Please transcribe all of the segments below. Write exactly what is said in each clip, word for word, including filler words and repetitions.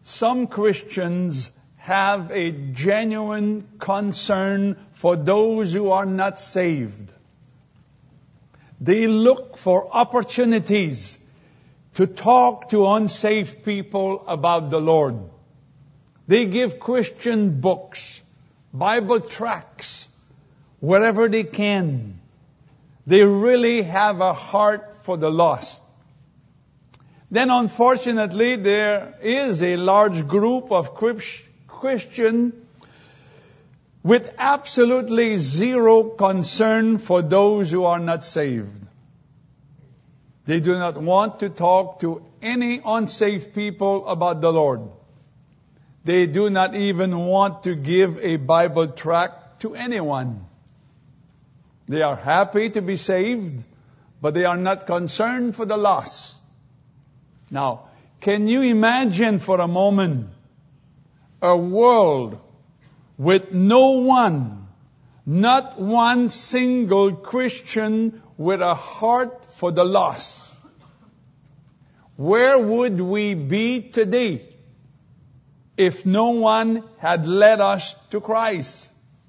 Some Christians have a genuine concern for those who are not saved. They look for opportunities to talk to unsaved people about the Lord. They give Christian books, Bible tracts, wherever they can. They really have a heart for the lost. Then unfortunately, there is a large group of Christians with absolutely zero concern for those who are not saved. They do not want to talk to any unsaved people about the Lord. They do not even want to give a Bible tract to anyone. They are happy to be saved, but they are not concerned for the lost. Now, can you imagine for a moment a world with no one, not one single Christian with a heart for the lost? Where would we be today if no one had led us to Christ?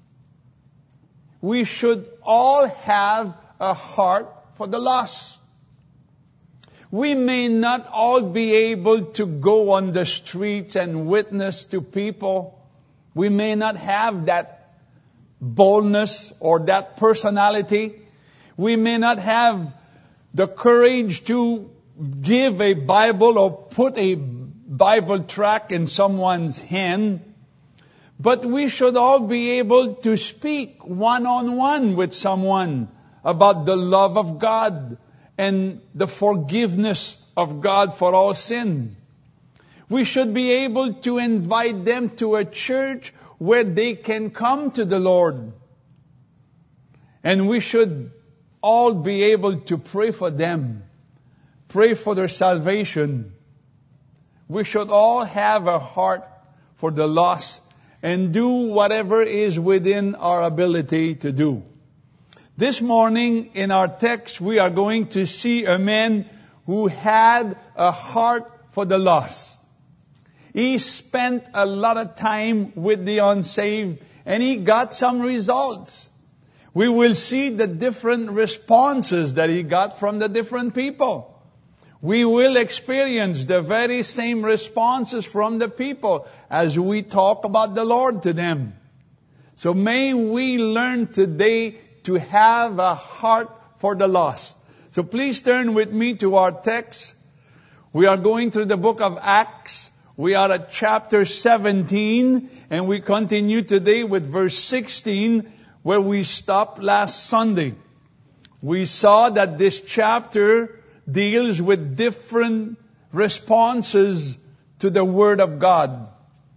We should all have a heart for the lost. We may not all be able to go on the streets and witness to people. We may not have that boldness or that personality. We may not have the courage to give a Bible or put a Bible tract in someone's hand. But we should all be able to speak one-on-one with someone about the love of God and the forgiveness of God for all sin. We should be able to invite them to a church where they can come to the Lord. And we should all be able to pray for them, pray for their salvation. We should all have a heart for the lost and do whatever is within our ability to do. This morning in our text, we are going to see a man who had a heart for the lost. He spent a lot of time with the unsaved and he got some results. We will see the different responses that he got from the different people. We will experience the very same responses from the people as we talk about the Lord to them. So may we learn today to have a heart for the lost. So please turn with me to our text. We are going through the book of Acts. We are at chapter seventeen, and we continue today with verse sixteen, where we stopped last Sunday. We saw that this chapter deals with different responses to the Word of God.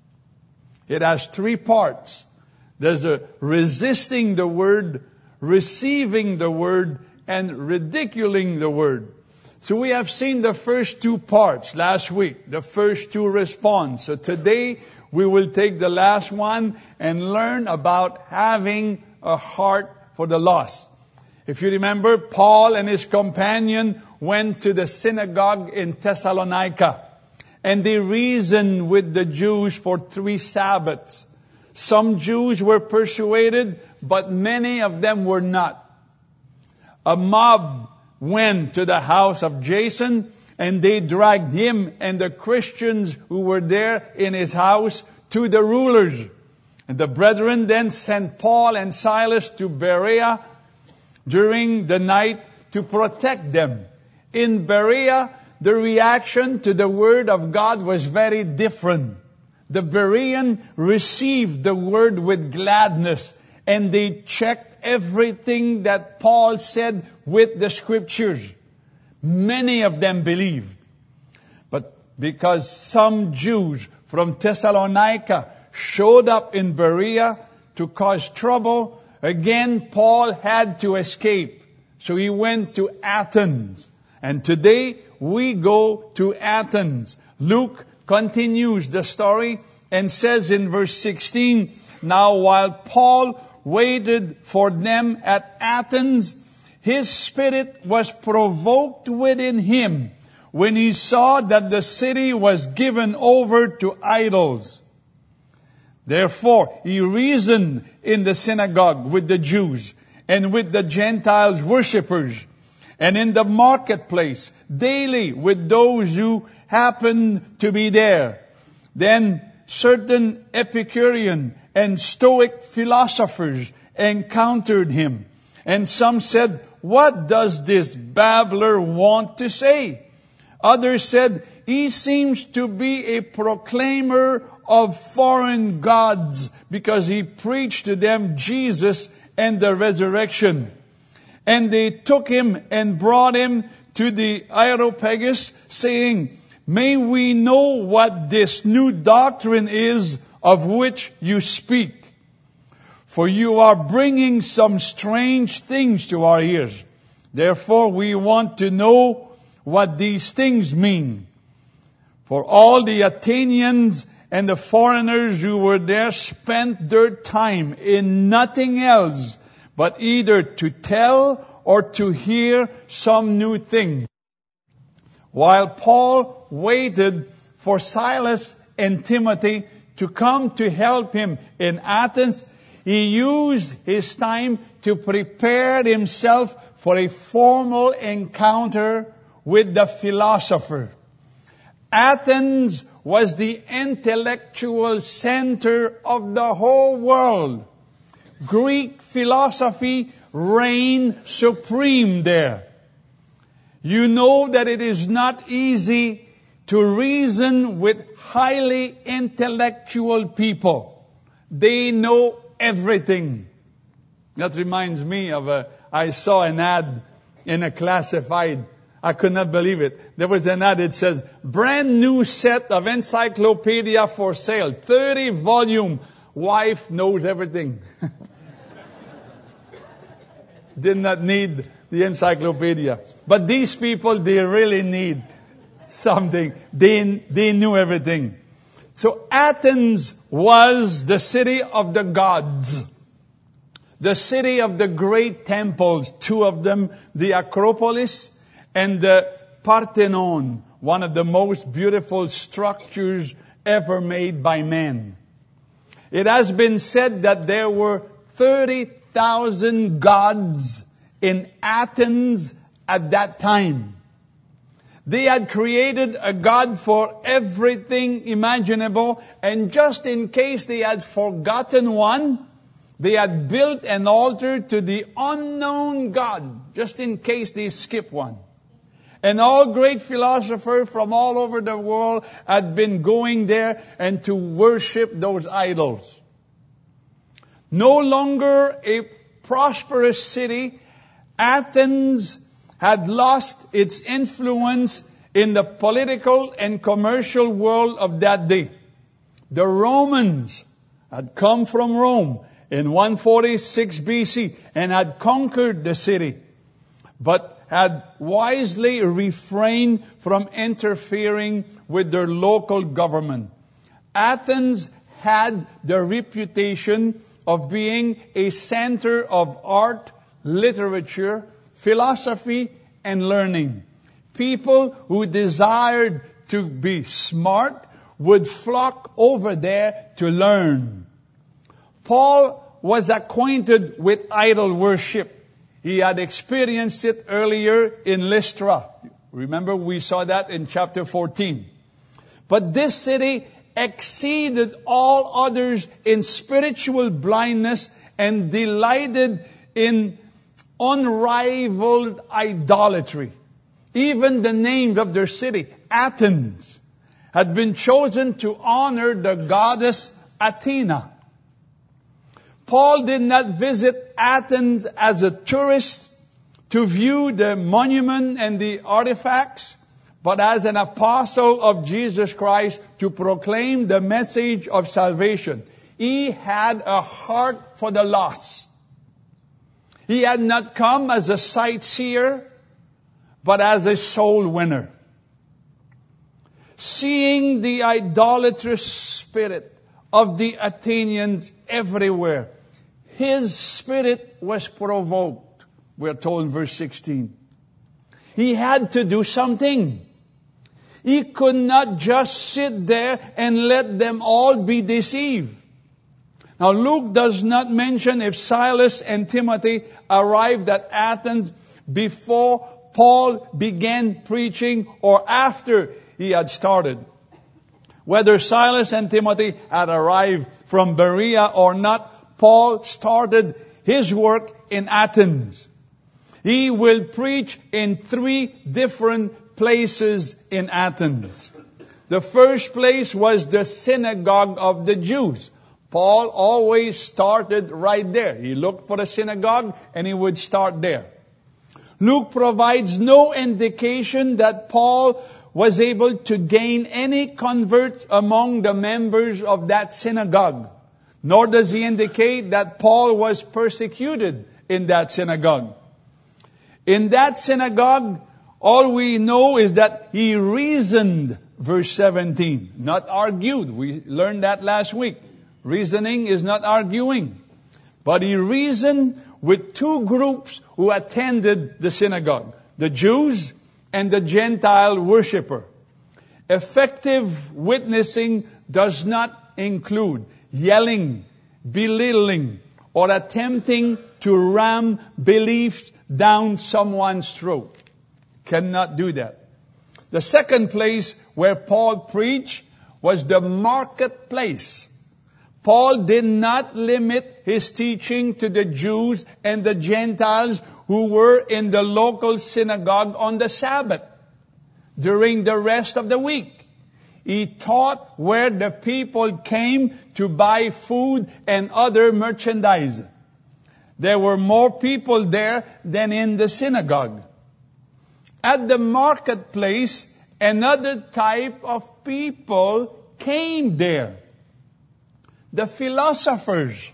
It has three parts. There's a resisting the Word, receiving the Word, and ridiculing the Word. So we have seen the first two parts last week, the first two response. So today we will take the last one and learn about having a heart for the lost. If you remember, Paul and his companion went to the synagogue in Thessalonica, and they reasoned with the Jews for three Sabbaths. Some Jews were persuaded, but many of them were not. A mob went to the house of Jason, and they dragged him and the Christians who were there in his house to the rulers. And the brethren then sent Paul and Silas to Berea during the night to protect them. In Berea, the reaction to the word of God was very different. The Berean received the word with gladness, and they checked everything that Paul said with the scriptures. Many of them believed. But because some Jews from Thessalonica showed up in Berea to cause trouble, again Paul had to escape. So he went to Athens. And today we go to Athens. Luke continues the story and says in verse sixteen, "Now while Paul waited for them at Athens, his spirit was provoked within him when he saw that the city was given over to idols. Therefore, he reasoned in the synagogue with the Jews and with the Gentiles worshippers, and in the marketplace daily with those who happened to be there. Then certain Epicurean and Stoic philosophers encountered him, and some said, "What does this babbler want to say?" Others said, "He seems to be a proclaimer of foreign gods, because he preached to them Jesus and the resurrection." And they took him and brought him to the Areopagus, saying, "May we know what this new doctrine is of which you speak? For you are bringing some strange things to our ears. Therefore we want to know what these things mean." For all the Athenians and the foreigners who were there spent their time in nothing else but either to tell or to hear some new thing. While Paul waited for Silas and Timothy to come to help him in Athens, he used his time to prepare himself for a formal encounter with the philosopher. Athens was the intellectual center of the whole world. Greek philosophy reigned supreme there. You know that it is not easy to reason with highly intellectual people. They know everything. That reminds me of a, I saw an ad in a classified. I could not believe it. There was an ad, it says, "Brand new set of encyclopedia for sale. thirty volume. Wife knows everything." Did not need the encyclopedia. But these people, they really need something. They, they knew everything. So Athens was the city of the gods. The city of the great temples, two of them, the Acropolis and the Parthenon, one of the most beautiful structures ever made by man. It has been said that there were thirty thousand gods in Athens at that time. They had created a god for everything imaginable, and just in case they had forgotten one, they had built an altar to the unknown god, just in case they skip one. And all great philosophers from all over the world had been going there and to worship those idols. No longer a prosperous city, Athens had lost its influence in the political and commercial world of that day. The Romans had come from Rome in one forty-six B C and had conquered the city, but had wisely refrained from interfering with their local government. Athens had the reputation of being a center of art, literature, philosophy, and learning. People who desired to be smart would flock over there to learn. Paul was acquainted with idol worship. He had experienced it earlier in Lystra. Remember, we saw that in chapter fourteen. But this city exceeded all others in spiritual blindness and delighted in unrivaled idolatry. Even the name of their city, Athens, had been chosen to honor the goddess Athena. Paul did not visit Athens as a tourist to view the monument and the artifacts, but as an apostle of Jesus Christ to proclaim the message of salvation. He had a heart for the lost. He had not come as a sightseer, but as a soul winner. Seeing the idolatrous spirit of the Athenians everywhere, his spirit was provoked, we're told in verse sixteen. He had to do something. He could not just sit there and let them all be deceived. Now, Luke does not mention if Silas and Timothy arrived at Athens before Paul began preaching or after he had started. Whether Silas and Timothy had arrived from Berea or not, Paul started his work in Athens. He will preach in three different places in Athens. The first place was the synagogue of the Jews. Paul always started right there. He looked for a synagogue and he would start there. Luke provides no indication that Paul was able to gain any converts among the members of that synagogue. Nor does he indicate that Paul was persecuted in that synagogue. In that synagogue, all we know is that he reasoned, verse seventeen, not argued. We learned that last week. Reasoning is not arguing. But he reasoned with two groups who attended the synagogue, the Jews and the Gentile worshiper. Effective witnessing does not include yelling, belittling, or attempting to ram beliefs down someone's throat. Cannot do that. The second place where Paul preached was the marketplace. Paul did not limit his teaching to the Jews and the Gentiles who were in the local synagogue on the Sabbath. During the rest of the week, he taught where the people came to buy food and other merchandise. There were more people there than in the synagogue. At the marketplace, another type of people came there. The philosophers.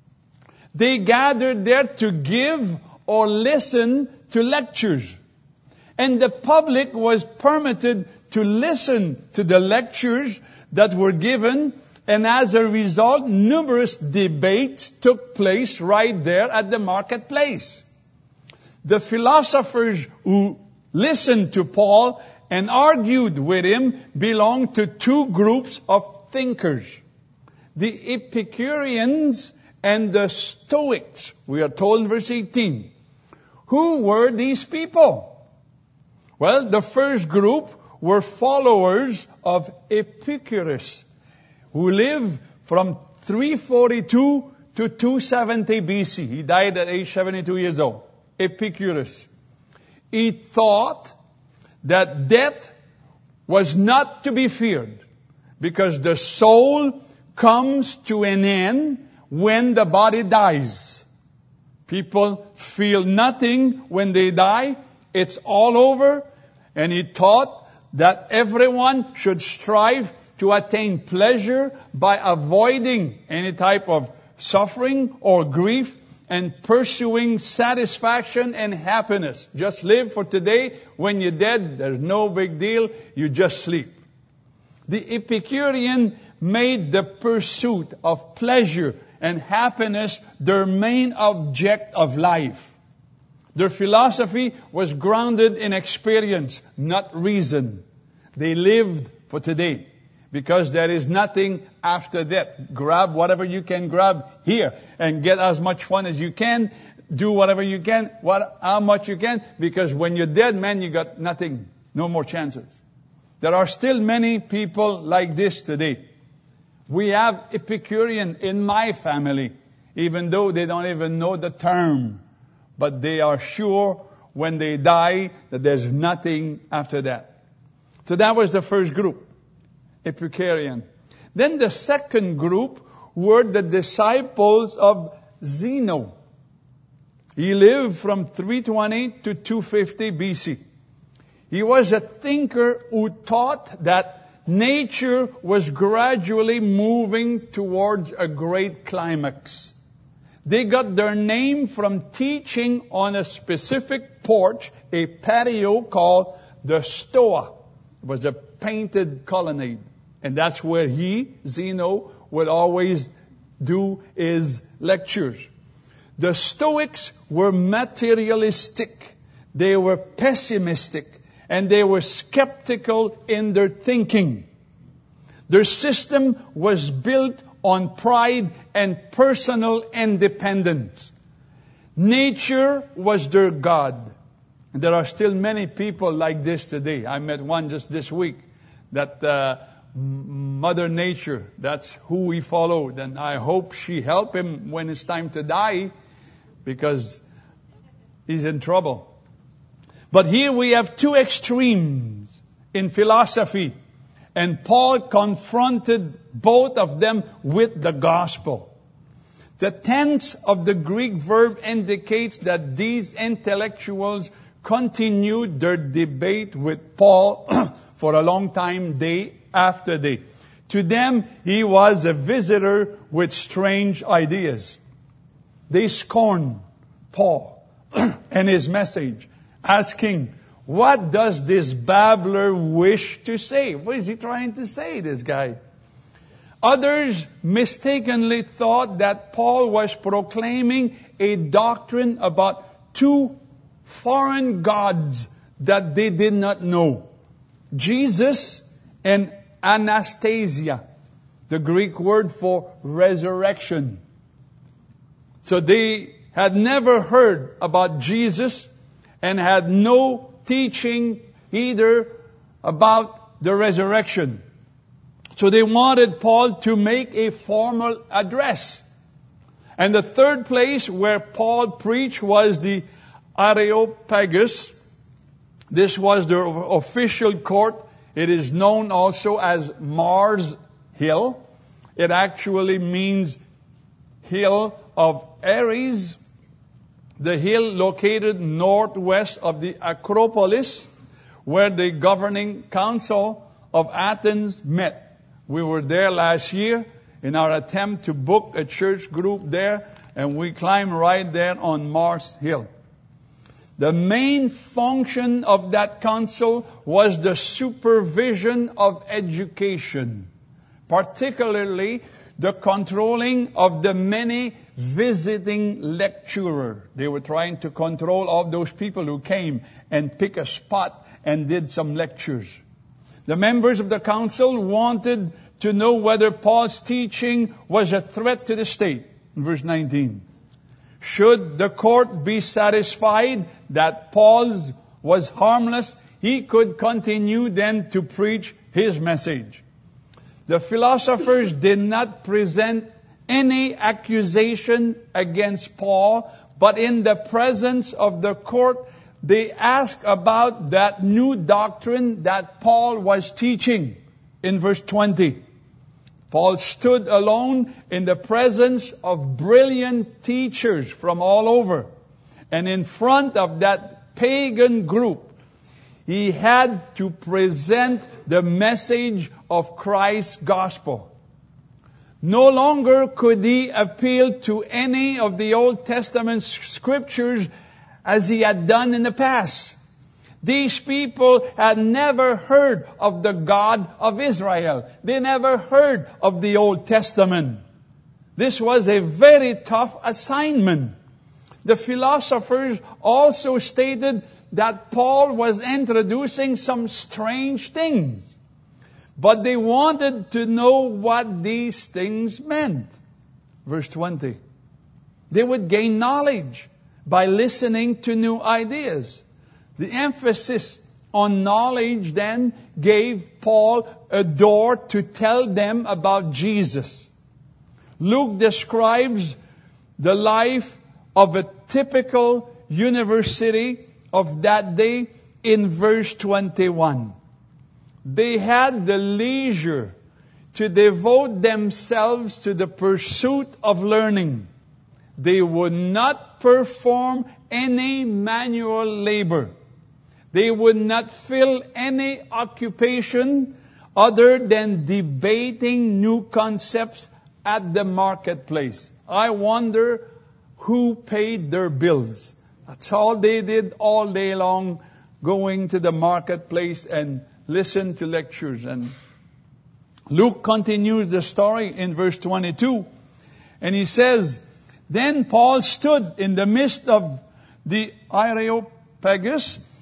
They gathered there to give or listen to lectures. And the public was permitted to listen to the lectures that were given. And as a result, numerous debates took place right there at the marketplace. The philosophers who listened to Paul and argued with him belonged to two groups of thinkers. The Epicureans and the Stoics, we are told in verse eighteen. Who were these people? Well, the first group were followers of Epicurus, who lived from three forty-two to two seventy B C. He died at age seventy-two years old. Epicurus. He thought that death was not to be feared because the soul comes to an end when the body dies. People feel nothing when they die. It's all over. And he taught that everyone should strive to attain pleasure by avoiding any type of suffering or grief and pursuing satisfaction and happiness. Just live for today. When you're dead, there's no big deal. You just sleep. The Epicurean made the pursuit of pleasure and happiness their main object of life. Their philosophy was grounded in experience, not reason. They lived for today because there is nothing after death. Grab whatever you can grab here and get as much fun as you can. Do whatever you can, what, how much you can, because when you're dead, man, you got nothing, no more chances. There are still many people like this today. We have Epicurean in my family, even though they don't even know the term. But they are sure when they die that there's nothing after that. So that was the first group, Epicurean. Then the second group were the disciples of Zeno. He lived from three twenty to two fifty B C. He was a thinker who taught that nature was gradually moving towards a great climax. They got their name from teaching on a specific porch, a patio called the Stoa. It was a painted colonnade. And that's where he, Zeno, would always do his lectures. The Stoics were materialistic. They were pessimistic. and they were skeptical in their thinking. Their system was built on pride and personal independence. Nature was their God. And there are still many people like this today. I met one just this week that uh, Mother Nature, that's who we followed. And I hope she helped him when it's time to die, because he's in trouble. But here we have two extremes in philosophy. And Paul confronted both of them with the gospel. The tense of the Greek verb indicates that these intellectuals continued their debate with Paul for a long time, day after day. To them, he was a visitor with strange ideas. They scorned Paul and his message, asking, what does this babbler wish to say? What is he trying to say, this guy? Others mistakenly thought that Paul was proclaiming a doctrine about two foreign gods that they did not know. Jesus and Anastasia, the Greek word for resurrection. So they had never heard about Jesus and had no teaching either about the resurrection. So they wanted Paul to make a formal address. And the third place where Paul preached was the Areopagus. This was the official court. It is known also as Mars Hill. It actually means hill of Ares. The hill located northwest of the Acropolis, where the governing council of Athens met. We were there last year in our attempt to book a church group there, and we climbed right there on Mars Hill. The main function of that council was the supervision of education, particularly the controlling of the many visiting lecturers. They were trying to control all those people who came and pick a spot and did some lectures. The members of the council wanted to know whether Paul's teaching was a threat to the state. In verse nineteen. Should the court be satisfied that Paul's was harmless, he could continue then to preach his message. The philosophers did not present any accusation against Paul, but in the presence of the court, they asked about that new doctrine that Paul was teaching. In verse twenty, Paul stood alone in the presence of brilliant teachers from all over. And in front of that pagan group, he had to present the message of Christ's gospel. No longer could he appeal to any of the Old Testament scriptures as he had done in the past. These people had never heard of the God of Israel. They never heard of the Old Testament. This was a very tough assignment. The philosophers also stated that Paul was introducing some strange things. But they wanted to know what these things meant. Verse twenty. They would gain knowledge by listening to new ideas. The emphasis on knowledge then gave Paul a door to tell them about Jesus. Luke describes the life of a typical university of that day in verse twenty-one. They had the leisure to devote themselves to the pursuit of learning. They would not perform any manual labor. They would not fill any occupation other than debating new concepts at the marketplace. I wonder who paid their bills. That's all they did all day long, going to the marketplace and listen to lectures. And Luke continues the story in verse twenty-two. And he says, Then Paul stood in the midst of the Areopagus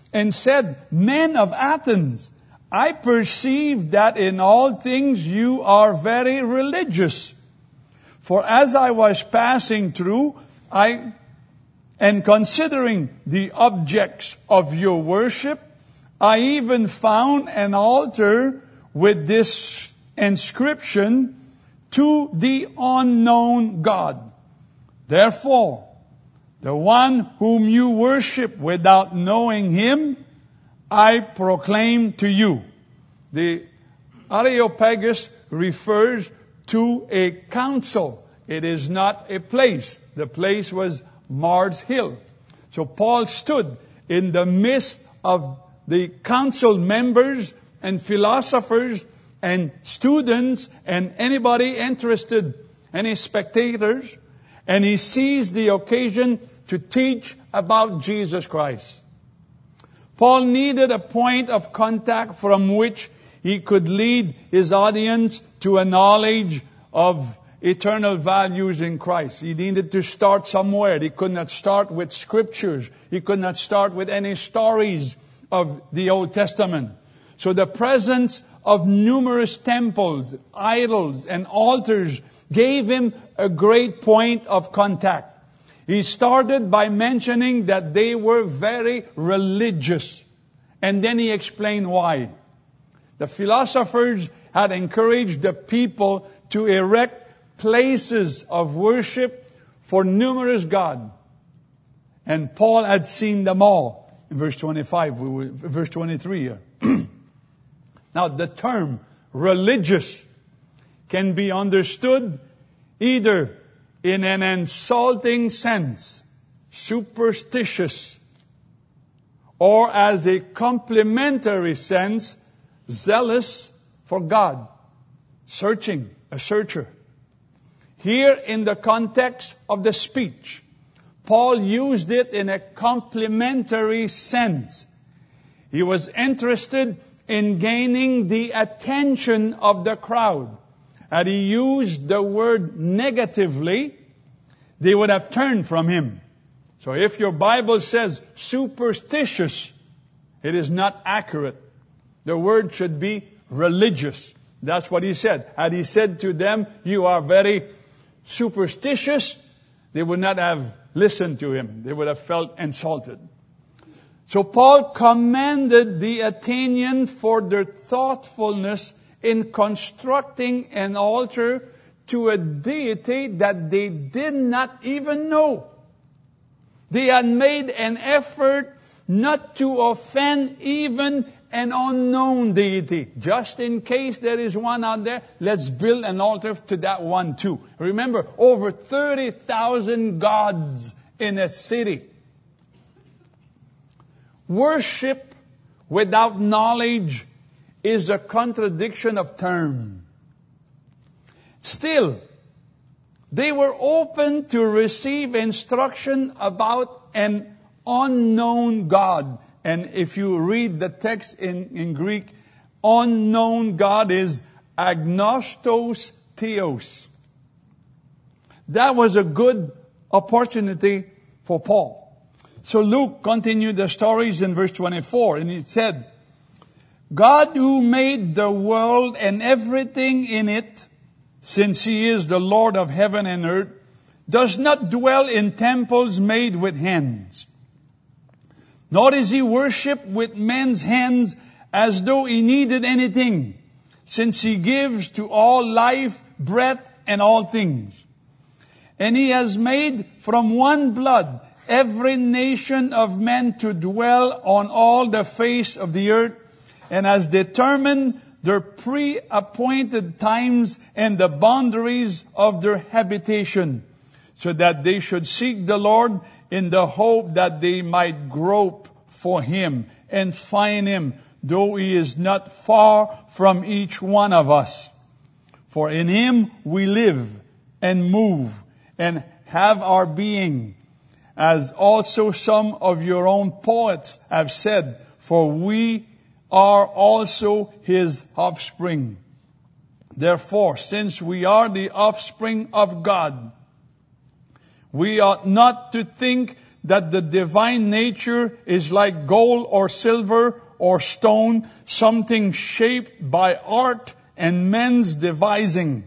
and said, Men of Athens, I perceive that in all things you are very religious. For as I was passing through, I, and considering the objects of your worship, I even found an altar with this inscription, To the unknown God. Therefore, the one whom you worship without knowing him, I proclaim to you. The Areopagus refers to a council. It is not a place. The place was Mars Hill. So Paul stood in the midst of the council members and philosophers and students and anybody interested, any spectators, and he seized the occasion to teach about Jesus Christ. Paul needed a point of contact from which he could lead his audience to a knowledge of eternal values in Christ. He needed to start somewhere. He could not start with scriptures. He could not start with any stories of the Old Testament. So the presence of numerous temples, idols, and altars gave him a great point of contact. He started by mentioning that they were very religious. And then he explained why. The philosophers had encouraged the people to erect places of worship for numerous gods. And Paul had seen them all. In verse twenty-five, we will, verse twenty-three here. Now, the term religious can be understood either in an insulting sense, superstitious, or as a complimentary sense, zealous for God, searching, a searcher. Here, in the context of the speech, Paul used it in a complimentary sense. He was interested in gaining the attention of the crowd. Had he used the word negatively, they would have turned from him. So if your Bible says superstitious, it is not accurate. The word should be religious. That's what he said. Had he said to them, you are very superstitious, they would not have listened to him. They would have felt insulted. So Paul commended the Athenians for their thoughtfulness in constructing an altar to a deity that they did not even know. They had made an effort not to offend even an unknown deity. Just in case there is one out there, let's build an altar to that one too. Remember, over thirty thousand gods in a city. Worship without knowledge is a contradiction of term. Still, they were open to receive instruction about an unknown God. And if you read the text in, in Greek, unknown God is agnostos theos. That was a good opportunity for Paul. So Luke continued the stories in verse twenty-four, and it said, God who made the world and everything in it, since he is the Lord of heaven and earth, does not dwell in temples made with hands. Nor is he worshipped with men's hands as though he needed anything, since he gives to all life, breath, and all things. And he has made from one blood every nation of men to dwell on all the face of the earth, and has determined their pre-appointed times and the boundaries of their habitation, so that they should seek the Lord in the hope that they might grope for him and find him, though he is not far from each one of us. For in him we live and move and have our being, as also some of your own poets have said, for we are also his offspring. Therefore, since we are the offspring of God, we ought not to think that the divine nature is like gold or silver or stone, something shaped by art and men's devising.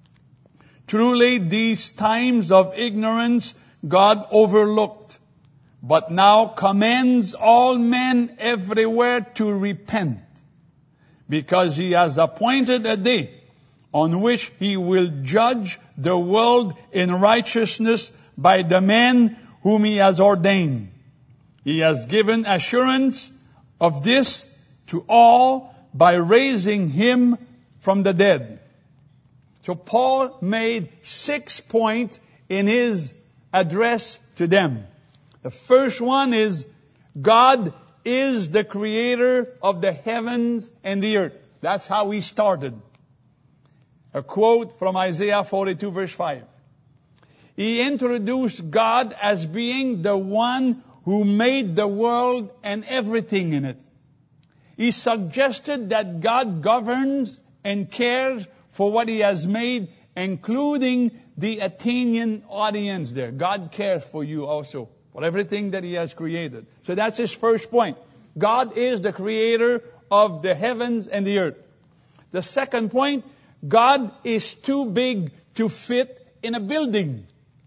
Truly, these times of ignorance God overlooked, but now commands all men everywhere to repent, because He has appointed a day on which He will judge the world in righteousness by the man whom He has ordained. He has given assurance of this to all by raising Him from the dead. So Paul made six points in his address to them. The first one is, God is the creator of the heavens and the earth. That's how he started. A quote from Isaiah forty-two verse five. He introduced God as being the one who made the world and everything in it. He suggested that God governs and cares for what He has made, including the Athenian audience there. God cares for you also, for everything that He has created. So that's his first point. God is the creator of the heavens and the earth. The second point, God is too big to fit in a building.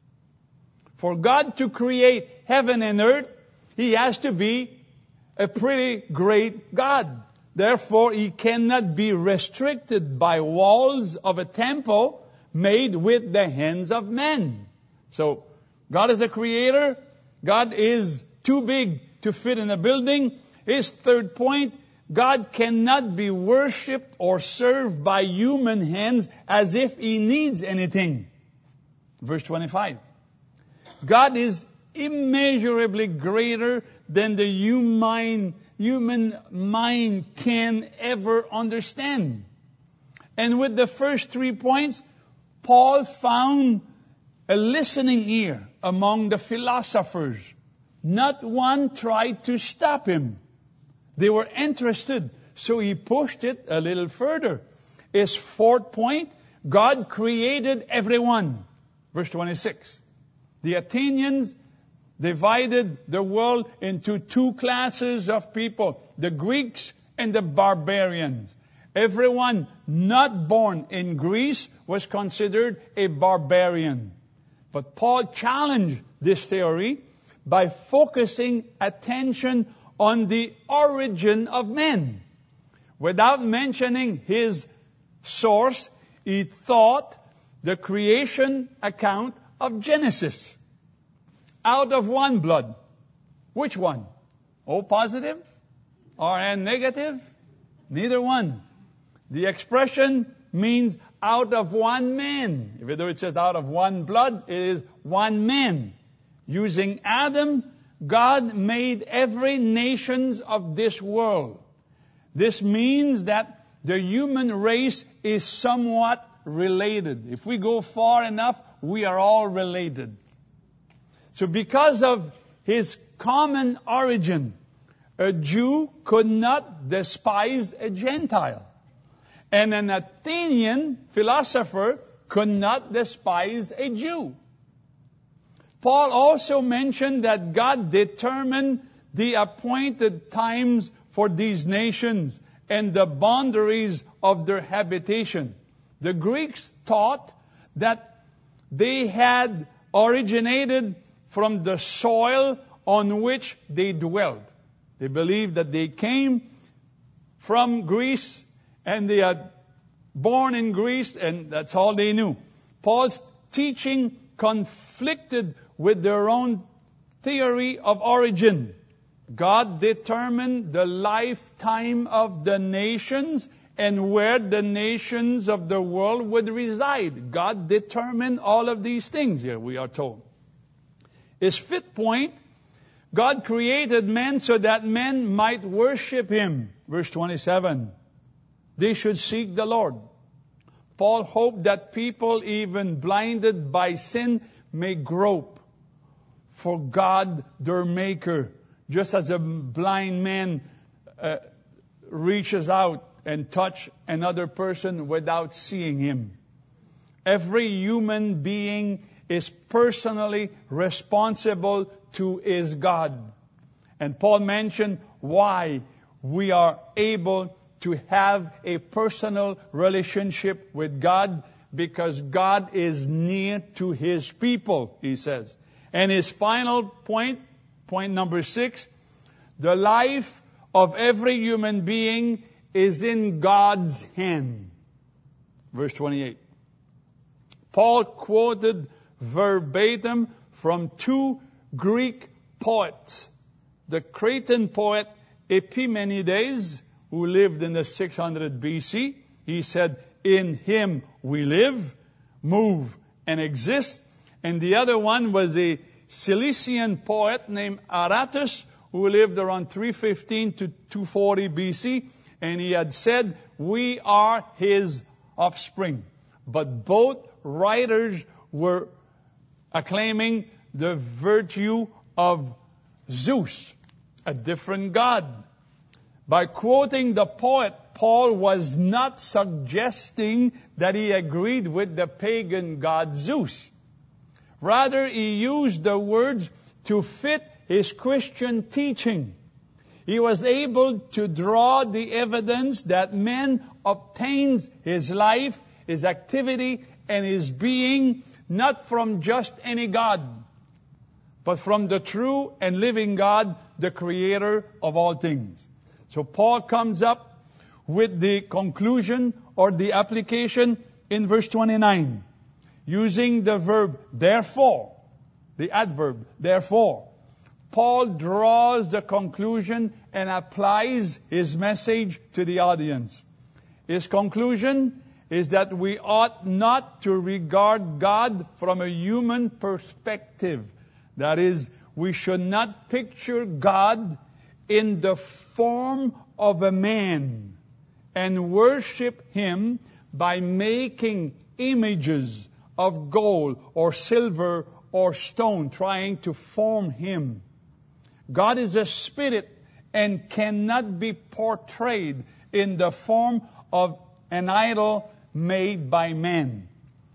For God to create heaven and earth, He has to be a pretty great God. Therefore, He cannot be restricted by walls of a temple made with the hands of men. So, God is the creator. God is too big to fit in a building. His third point, God cannot be worshipped or served by human hands as if He needs anything. Verse twenty-five. God is immeasurably greater than the human, human mind can ever understand. And with the first three points, Paul found a listening ear among the philosophers. Not one tried to stop him. They were interested, so he pushed it a little further. His fourth point, God created everyone. Verse twenty-six. The Athenians divided the world into two classes of people, the Greeks and the barbarians. Everyone not born in Greece was considered a barbarian. But Paul challenged this theory by focusing attention on the origin of man. Without mentioning his source, he thought the creation account of Genesis. Out of one blood. Which one? O positive or N negative? Neither one. The expression means out of one man. Even though it says out of one blood, it is one man. Using Adam, God made every nation of this world. This means that the human race is somewhat related. If we go far enough, we are all related. So because of his common origin, a Jew could not despise a Gentile. And an Athenian philosopher could not despise a Jew. Paul also mentioned that God determined the appointed times for these nations and the boundaries of their habitation. The Greeks taught that they had originated from the soil on which they dwelled. They believed that they came from Greece and they had born in Greece, and that's all they knew. Paul's teaching conflicted with their own theory of origin. God determined the lifetime of the nations and where the nations of the world would reside. God determined all of these things here, we are told. His fifth point, God created men so that men might worship Him. Verse twenty-seven. They should seek the Lord. Paul hoped that people, even blinded by sin, may grope for God, their Maker, just as a blind man uh, reaches out and touches another person without seeing him. Every human being is personally responsible to his God. And Paul mentioned why we are able to have a personal relationship with God, because God is near to his people, he says. And his final point, point number six, the life of every human being is in God's hand. Verse twenty-eight. Paul quoted verbatim from two Greek poets. The Cretan poet Epimenides, who lived in the six hundred B C, he said, in him we live, move, and exist. And the other one was a Cilician poet named Aratus, who lived around three fifteen to two forty B C, and he had said, we are his offspring. But both writers were acclaiming the virtue of Zeus, a different god. By quoting the poet, Paul was not suggesting that he agreed with the pagan god Zeus. Rather, he used the words to fit his Christian teaching. He was able to draw the evidence that man obtains his life, his activity, and his being not from just any god, but from the true and living God, the creator of all things. So Paul comes up with the conclusion or the application in verse twenty-nine, using the verb therefore, the adverb therefore. Paul draws the conclusion and applies his message to the audience. His conclusion is that we ought not to regard God from a human perspective. That is, we should not picture God in the form of a man and worship him by making images of gold or silver or stone, trying to form him. God is a spirit and cannot be portrayed in the form of an idol made by man.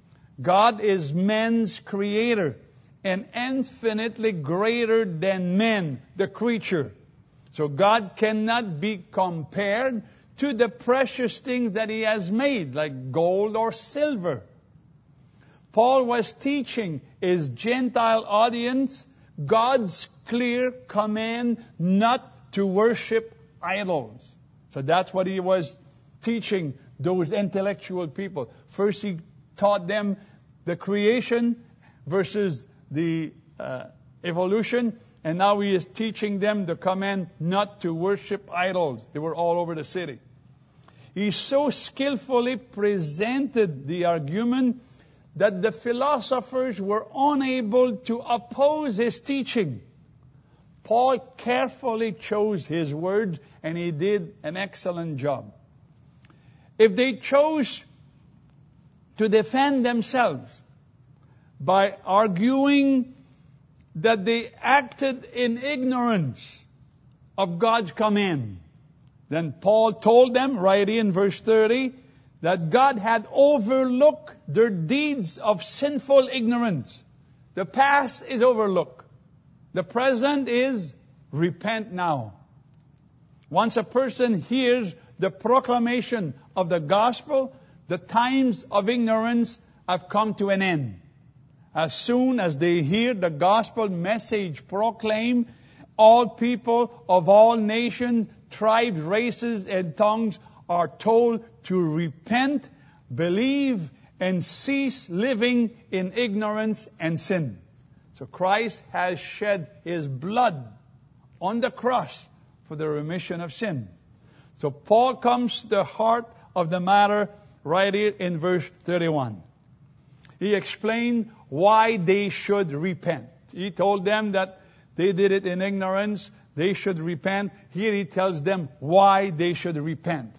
God is man's creator and infinitely greater than man, the creature. So God cannot be compared to the precious things that he has made, like gold or silver. Paul was teaching his Gentile audience God's clear command not to worship idols. So that's what he was teaching those intellectual people. First he taught them the creation versus the uh, evolution, and now he is teaching them the command not to worship idols. They were all over the city. He so skillfully presented the argument that the philosophers were unable to oppose his teaching. Paul carefully chose his words, and he did an excellent job. If they chose to defend themselves by arguing that they acted in ignorance of God's command, then Paul told them, right in verse thirty, that God had overlooked their deeds of sinful ignorance. The past is overlooked. The present is repent now. Once a person hears the proclamation of the gospel, the times of ignorance have come to an end. As soon as they hear the gospel message proclaimed, all people of all nations, tribes, races, and tongues are told to repent, believe, and cease living in ignorance and sin. So Christ has shed his blood on the cross for the remission of sin. So Paul comes to the heart of the matter right here in verse thirty-one. He explained why they should repent. He told them that they did it in ignorance. They should repent. Here he tells them why they should repent.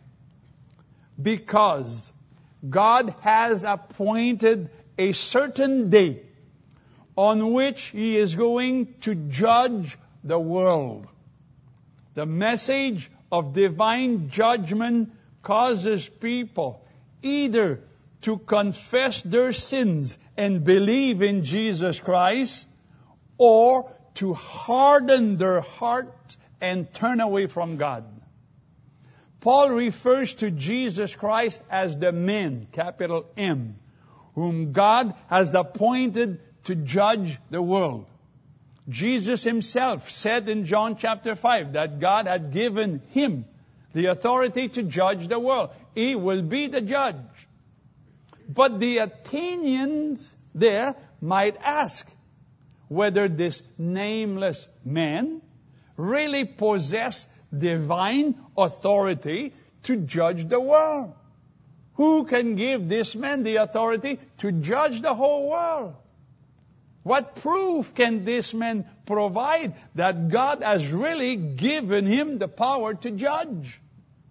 Because God has appointed a certain day on which he is going to judge the world. The message of divine judgment causes people either to confess their sins and believe in Jesus Christ, or to harden their heart and turn away from God. Paul refers to Jesus Christ as the man, capital M, whom God has appointed to judge the world. Jesus himself said in John chapter five that God had given him the authority to judge the world. He will be the judge. But the Athenians there might ask whether this nameless man really possessed divine authority to judge the world. Who can give this man the authority to judge the whole world? What proof can this man provide that God has really given him the power to judge?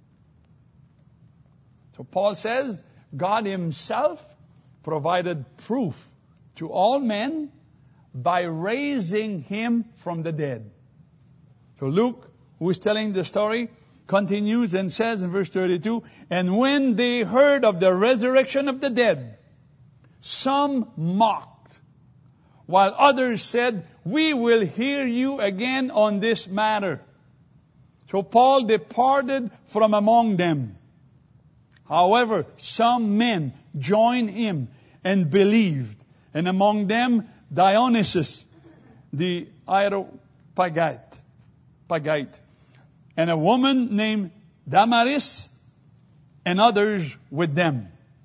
So Paul says, God himself provided proof to all men by raising him from the dead. So Luke, who is telling the story, continues and says in verse thirty-two, and when they heard of the resurrection of the dead, some mocked, while others said, we will hear you again on this matter. So Paul departed from among them. However, some men joined him and believed, and among them Dionysius the Areopagite, Pagite, and a woman named Damaris, and others with them.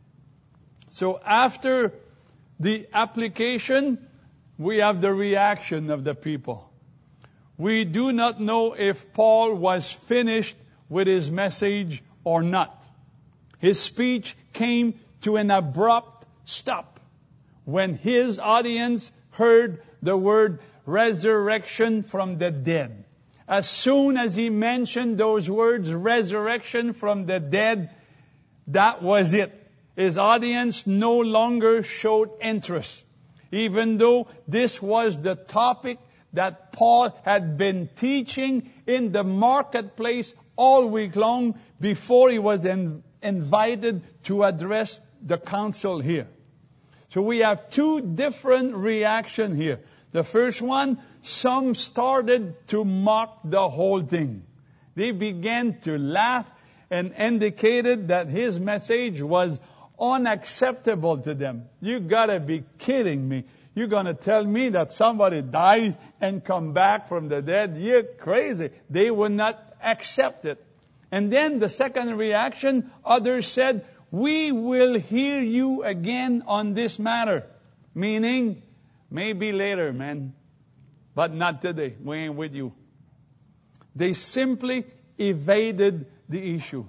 So after the application, we have the reaction of the people. We do not know if Paul was finished with his message or not. His speech came to an abrupt stop when his audience heard the word resurrection from the dead. As soon as he mentioned those words, resurrection from the dead, that was it. His audience no longer showed interest, even though this was the topic that Paul had been teaching in the marketplace all week long before he was in, invited to address the council here. So we have two different reactions here. The first one, some started to mock the whole thing. They began to laugh and indicated that his message was unacceptable to them. You gotta be kidding me. You're gonna tell me that somebody dies and come back from the dead? You're crazy. They would not accept it. And then the second reaction, others said, we will hear you again on this matter. Meaning, maybe later, man. But not today. We ain't with you. They simply evaded the issue.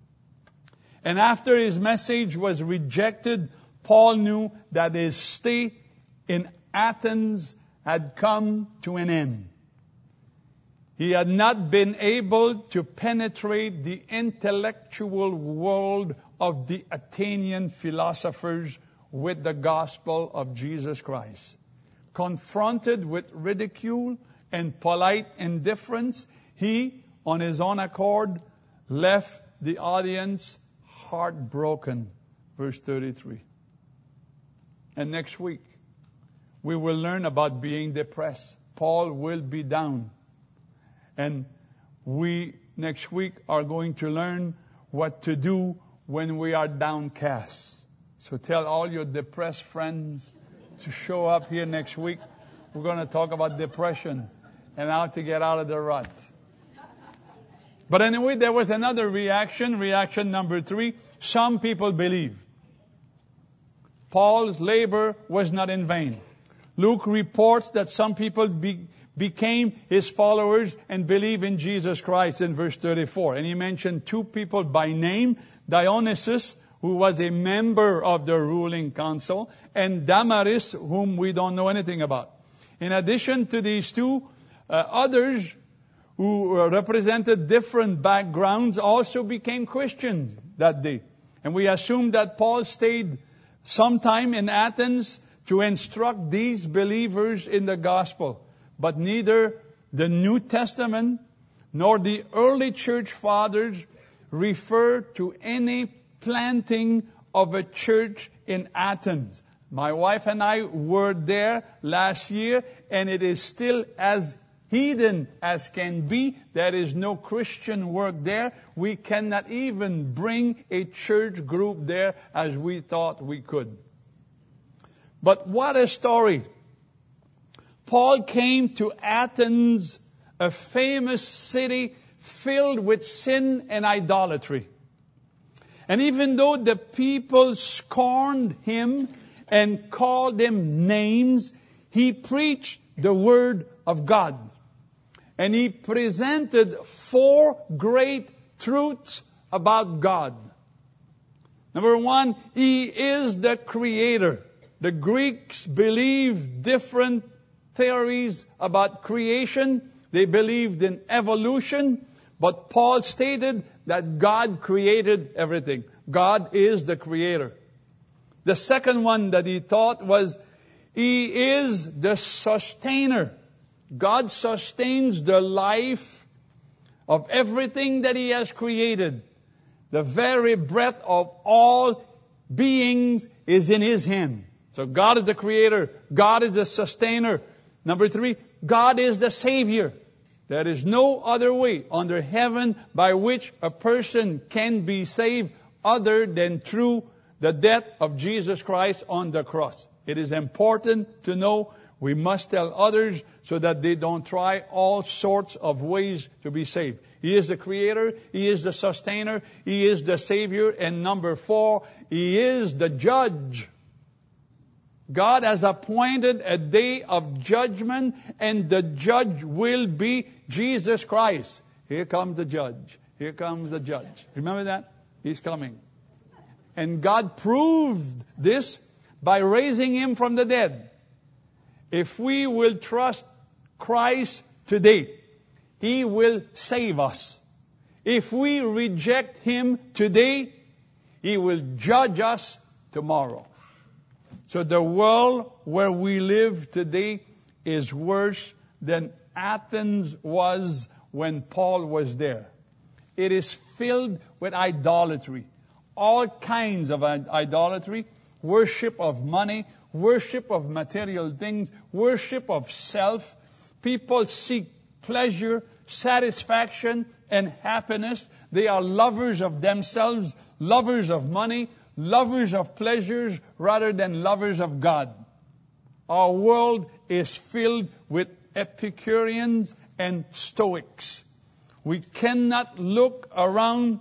And after his message was rejected, Paul knew that his stay in Athens had come to an end. He had not been able to penetrate the intellectual world of the Athenian philosophers with the gospel of Jesus Christ. Confronted with ridicule and polite indifference, he, on his own accord, left the audience heartbroken. Verse thirty-three. And next week, we will learn about being depressed. Paul will be down. And we, next week, are going to learn what to do when we are downcast. So tell all your depressed friends to show up here next week. We're going to talk about depression and how to get out of the rut. But anyway, there was another reaction, reaction number three. Some people believe Paul's labor was not in vain. Luke reports that some people be, became his followers and believe in Jesus Christ in verse thirty-four. And he mentioned two people by name, Dionysius, who was a member of the ruling council, and Damaris, whom we don't know anything about. In addition to these two, uh, others who uh, represented different backgrounds also became Christians that day. And we assume that Paul stayed sometime in Athens to instruct these believers in the gospel. But neither the New Testament nor the early church fathers refer to any planting of a church in Athens. My wife and I were there last year, and it is still as heathen as can be. There is no Christian work there. We cannot even bring a church group there as we thought we could. But what a story. Paul came to Athens, a famous city filled with sin and idolatry. And even though the people scorned him and called him names, he preached the word of God. And he presented four great truths about God. Number one, he is the creator. The Greeks believed different theories about creation. They believed in evolution. But Paul stated that God created everything. God is the creator. The second one that he taught was he is the sustainer. God sustains the life of everything that he has created. The very breath of all beings is in his hand. So God is the creator. God is the sustainer. Number three, God is the Savior. There is no other way under heaven by which a person can be saved other than through the death of Jesus Christ on the cross. It is important to know. We must tell others so that they don't try all sorts of ways to be saved. He is the creator. He is the sustainer. He is the Savior. And number four, He is the judge. God has appointed a day of judgment, and the judge will be Jesus Christ. Here comes the judge. Here comes the judge. Remember that? He's coming. And God proved this by raising Him from the dead. If we will trust Christ today, He will save us. If we reject Him today, He will judge us tomorrow. So the world where we live today is worse than Athens was when Paul was there. It is filled with idolatry. All kinds of idolatry. Worship of money. Worship of material things. Worship of self. People seek pleasure, satisfaction, and happiness. They are lovers of themselves, lovers of money, lovers of pleasures rather than lovers of God. Our world is filled with Epicureans and Stoics. We cannot look around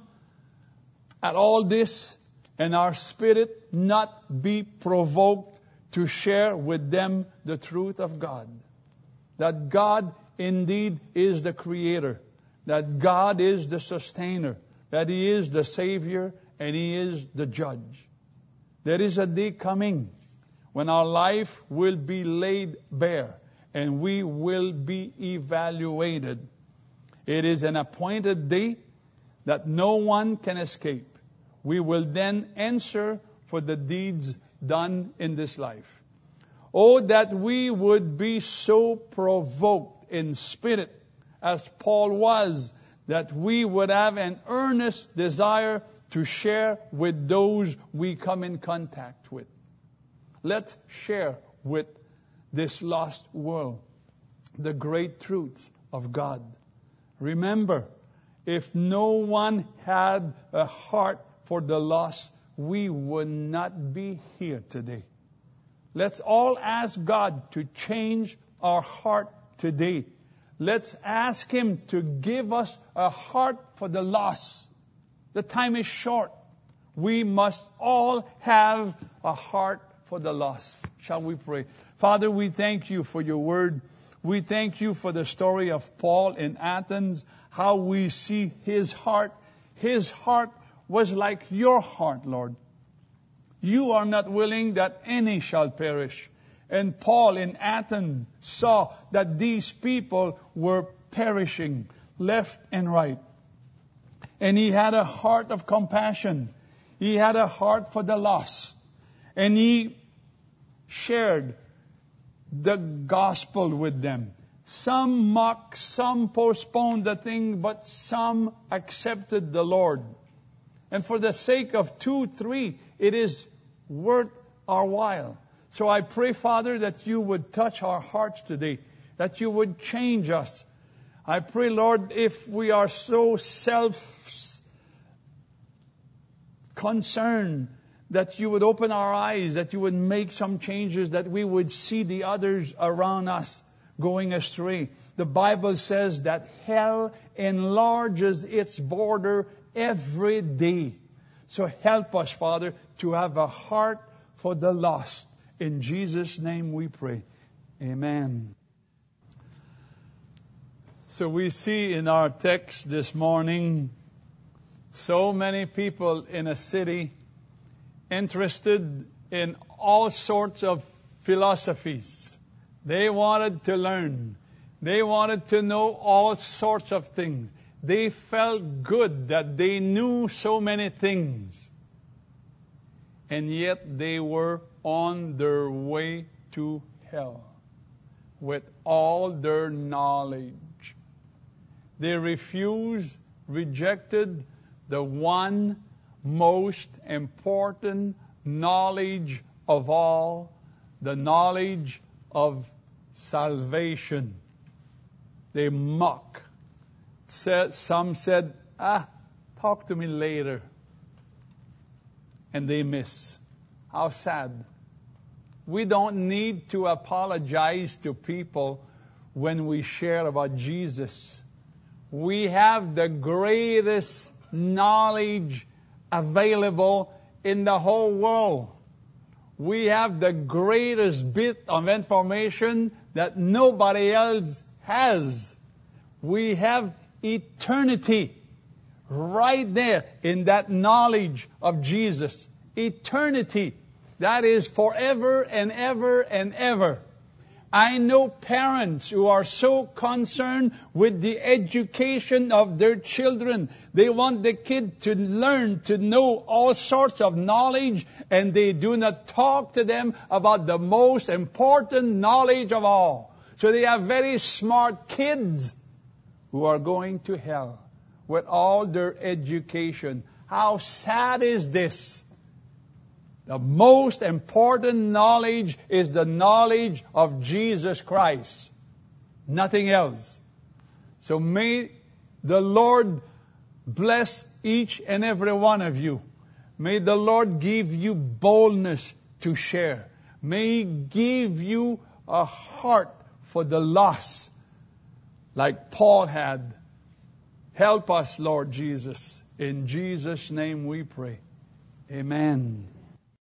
at all this and our spirit not be provoked to share with them the truth of God. That God indeed is the creator. That God is the sustainer. That He is the Savior. And He is the judge. There is a day coming when our life will be laid bare and we will be evaluated. It is an appointed day that no one can escape. We will then answer for the deeds done in this life. Oh, that we would be so provoked in spirit as Paul was, that we would have an earnest desire to share with those we come in contact with. Let's share with this lost world the great truths of God. Remember, if no one had a heart for the lost, we would not be here today. Let's all ask God to change our heart today. Let's ask Him to give us a heart for the lost. The time is short. We must all have a heart for the lost. Shall we pray? Father, we thank You for Your word. We thank You for the story of Paul in Athens, how we see his heart. His heart was like Your heart, Lord. You are not willing that any shall perish. And Paul in Athens saw that these people were perishing left and right. And he had a heart of compassion. He had a heart for the lost. And he shared the gospel with them. Some mocked, some postponed the thing, but some accepted the Lord. And for the sake of two, three, it is worth our while. So I pray, Father, that you would touch our hearts today, that you would change us. I pray, Lord, if we are so self-concerned, that you would open our eyes, that you would make some changes, that we would see the others around us going astray. The Bible says that hell enlarges its border every day. So help us, Father, to have a heart for the lost. In Jesus' name we pray. Amen. So we see in our text this morning so many people in a city interested in all sorts of philosophies. They wanted to learn. They wanted to know all sorts of things. They felt good that they knew so many things. And yet they were on their way to hell with all their knowledge. They refused, rejected the one most important knowledge of all, the knowledge of salvation. They mock. Some said, ah, talk to me later. And they miss. How sad. We don't need to apologize to people when we share about Jesus. We have the greatest knowledge available in the whole world. We have the greatest bit of information that nobody else has. We have eternity right there in that knowledge of Jesus. Eternity. That is forever and ever and ever. I know parents who are so concerned with the education of their children. They want the kid to learn, to know all sorts of knowledge, and they do not talk to them about the most important knowledge of all. So they have very smart kids who are going to hell with all their education. How sad is this? The most important knowledge is the knowledge of Jesus Christ. Nothing else. So may the Lord bless each and every one of you. May the Lord give you boldness to share. May He give you a heart for the lost, like Paul had. Help us, Lord Jesus. In Jesus' name we pray. Amen.